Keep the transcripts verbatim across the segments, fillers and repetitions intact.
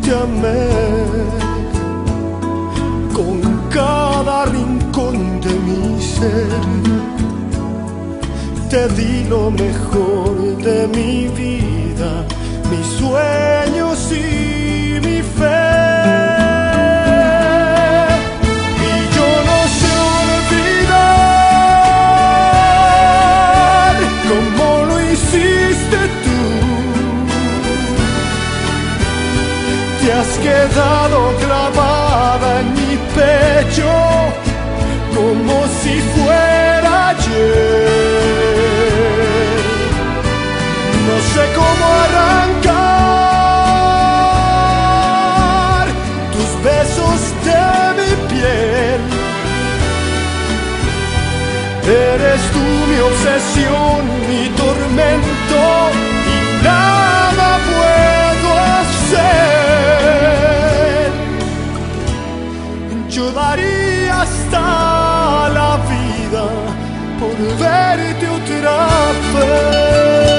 te amé con cada rincón de mi ser. Te di lo mejor de mi vida, mis sueños y mi fe. Y yo no sé olvidar cómo lo hiciste tú. Te has quedado clavada en mi pecho como si fuera ayer. No sé cómo arrancar tus besos de mi piel. Eres tú mi obsesión, mi tormento, y nada puedo hacer. Yo daría hasta la vida por verte otra vez.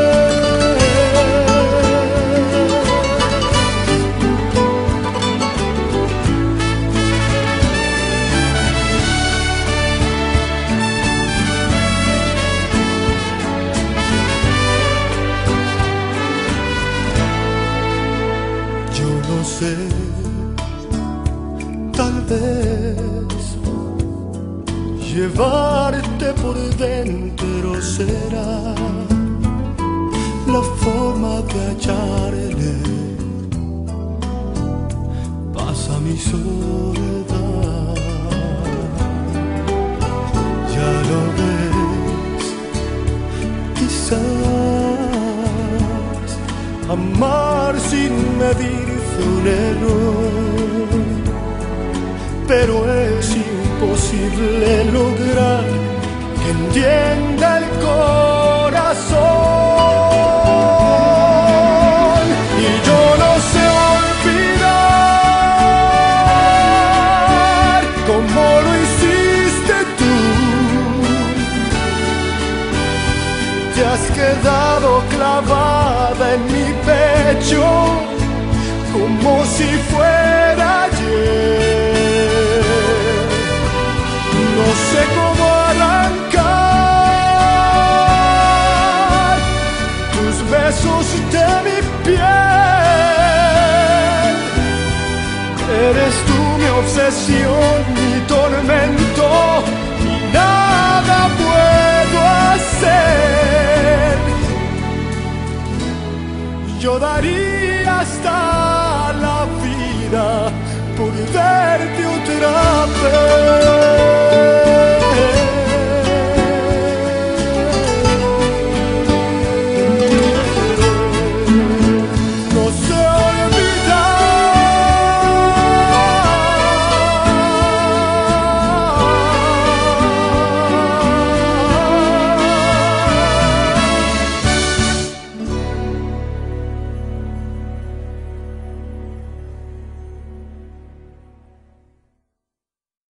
Yo no sé, tal vez llevarte por dentro será la forma de hallarle paz a mi soledad. Ya lo ves, quizás amar sin medir fue un error, pero es imposible lograr que entienda el corazón. Y yo no sé olvidar cómo lo hiciste tú. Te has quedado clavada en mi pecho como si fuera ayer. No sé cómo arrancar tus besos de mi piel. Eres tú mi obsesión, mi tormento, y nada puedo hacer. Yo daría hasta la vida por verte otra vez.